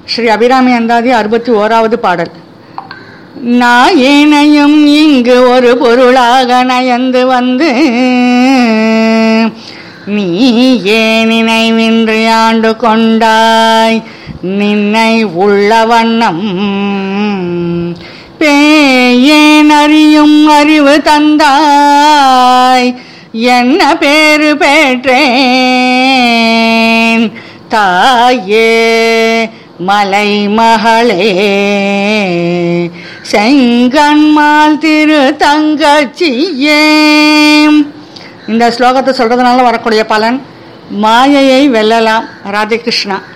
ஸ்ரீ அபிராமி அந்தாதி 61வது பாடல். நாயேனையும் இங்கு ஒரு பொருளாக நயந்து வந்து நீ ஏன் நினைவின்றி ஆண்டு கொண்டாய் நின்னை உள்ள வண்ணம் பேயேன் அறியும் அறிவு தந்தாய் என்ன பேரு பெற்றேன் தாயே மலை மகளே செங்கண்மால் திரு தங்கச்சியே. இந்த ஸ்லோகத்தை சொல்றதுனால வரக்கூடிய பலன், மாயையை வெல்லலாம். ராதே கிருஷ்ணா.